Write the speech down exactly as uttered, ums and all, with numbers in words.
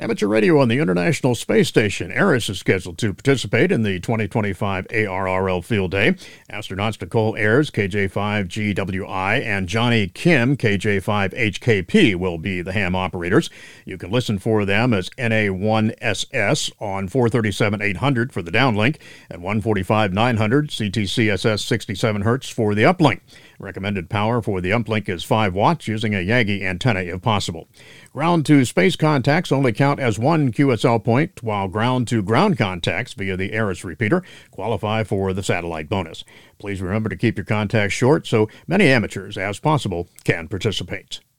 Amateur radio on the International Space Station. ARISS is scheduled to participate in the twenty twenty-five A R R L Field Day. Astronauts Nicole Ayers, K J five G W I, and Johnny Kim, K J five H K P, will be the ham operators. You can listen for them as N A one S S on four thirty-seven eight hundred for the downlink and one forty-five nine hundred C T C S S sixty-seven hertz for the uplink. Recommended power for the uplink is five watts using a Yagi antenna if possible. Ground-to-space contacts only count as one Q S L point, while ground-to-ground contacts via the ARISS repeater qualify for the satellite bonus. Please remember to keep your contacts short so many amateurs as possible can participate.